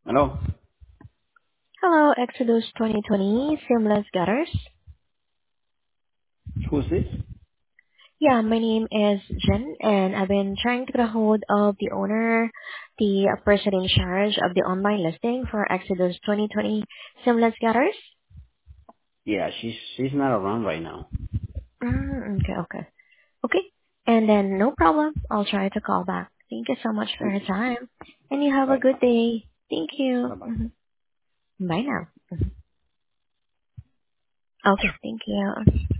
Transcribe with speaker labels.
Speaker 1: Hello,
Speaker 2: Hello, Exodus 2020 Seamless Gutters.
Speaker 1: who's this?
Speaker 2: Yeah, my name is Jen, and I've been trying to get a hold of the owner, the person in charge of the online listing for Exodus 2020 Seamless Gutters.
Speaker 1: Yeah, she's not around right now.
Speaker 2: Okay. Okay, and then no problem. I'll try to call back. Thank you so much for
Speaker 1: Thank
Speaker 2: your
Speaker 1: you.
Speaker 2: time, and you have a
Speaker 1: Bye.
Speaker 2: good day. Thank you.
Speaker 1: Bye bye.
Speaker 2: Bye now. Okay, thank you.